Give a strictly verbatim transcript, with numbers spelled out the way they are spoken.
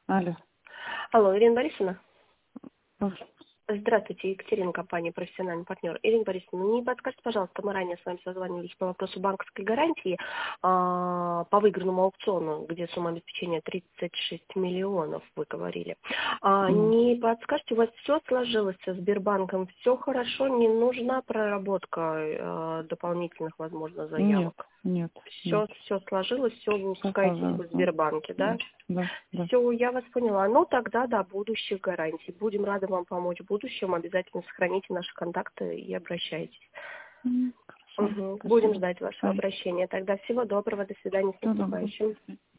Алло. Алло, Ирина Борисовна? Пожалуйста. Здравствуйте, Екатерина, компания «Профессиональный партнер». Ирина Борисовна, не подскажите, пожалуйста, мы ранее с вами созванивались по вопросу банковской гарантии а, по выигранному аукциону, где сумма обеспечения тридцать шесть миллионов, вы говорили. А, Mm. не подскажете, у вас все сложилось со Сбербанком, все хорошо, не нужна проработка а, дополнительных, возможно, заявок? Нет, нет, Все, нет. все сложилось, все вы Всё упускаете в сложилось, да. Сбербанке, да? Да, да. Все, я вас поняла. Ну, тогда до будущих гарантий. Будем рады вам помочь в будущем. Обязательно сохраните наши контакты и обращайтесь. Mm. Хорошо, Угу. Будем спасибо. ждать вашего Ай. обращения. Тогда всего доброго. До свидания. С Всего доброго. наступающим.